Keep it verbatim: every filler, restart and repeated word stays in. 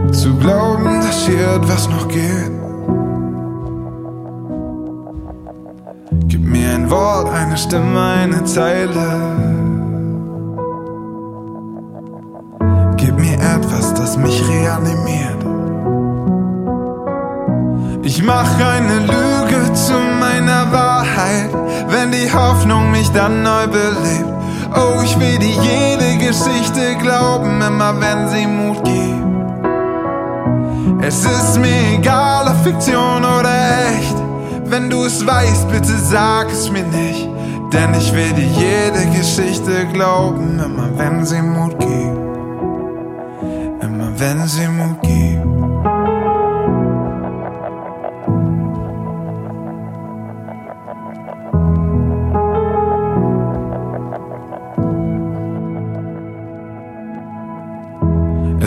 zu glauben, dass hier etwas noch geht. Gib mir ein Wort, eine Stimme, eine Zeile. Gib mir etwas, das mich reanimiert. Ich mach eine Lüge zu meiner Wahrheit, wenn die Hoffnung mich dann neu belebt. Oh, ich will dir jede Geschichte glauben, immer wenn sie Mut gibt. Es ist mir egal, ob Fiktion oder echt. Wenn du es weißt, bitte sag es mir nicht. Denn ich will dir jede Geschichte glauben, immer wenn sie Mut gibt. Immer wenn sie Mut gibt.